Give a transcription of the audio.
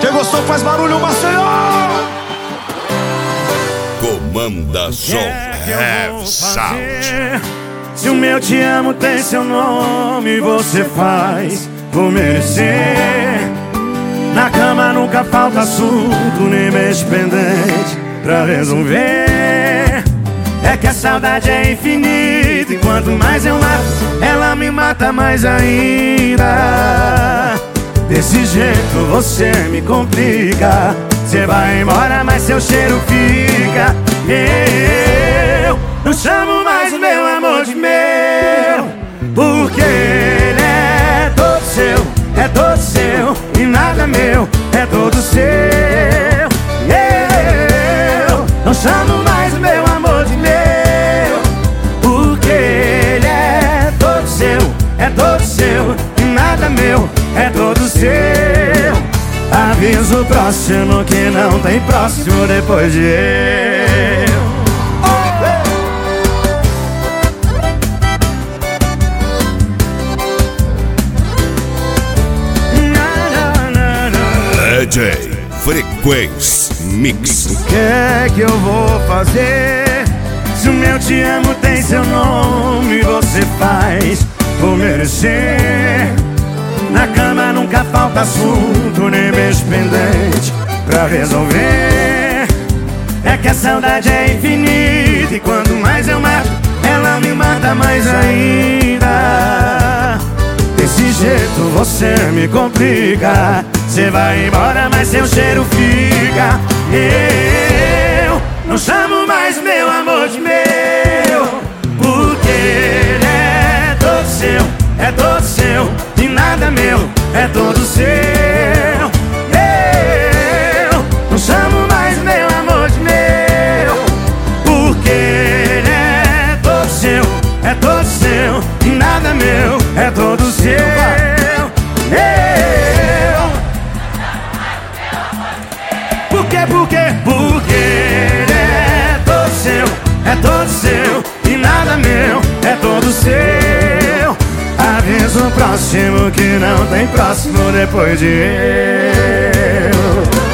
Quem gostou faz barulho, Maceió! Comanda Som Have Sound. Se o meu te amo tem seu nome, você faz por merecer. Na cama nunca falta assunto, nem mexe pendente pra resolver. É que a saudade é infinita e quanto mais eu mato, ela me mata mais ainda. Desse jeito você me complica. Cê vai embora, mas seu cheiro fica. Eu não chamo mais o meu amor de meu, porque ele é todo seu, é todo seu e nada meu, é todo seu. Eu não chamo mais o meu amor de meu, porque ele é todo seu, é todo seu e nada meu, é todo seu. Aviso o próximo que não tem próximo depois de eu. DJ Frequência Mix. O que é que eu vou fazer? Se o meu te amo tem seu nome, você faz por merecer. Na cama nunca falta assunto, nem beijo pendente pra resolver. É que a saudade é infinita e quanto mais eu mato, ela me mata mais ainda. Desse jeito você me complica. Cê vai embora, mas seu cheiro fica. Eu não chamo mais meu amor de meu, porque ele é todo seu, é todo seu e nada meu, é todo seu. Eu não chamo mais meu amor de meu, porque ele é todo seu, é todo seu e nada meu, é todo seu. Porque ele é todo seu, é todo seu e nada meu, é todo seu. Aviso o próximo que não tem próximo depois de eu.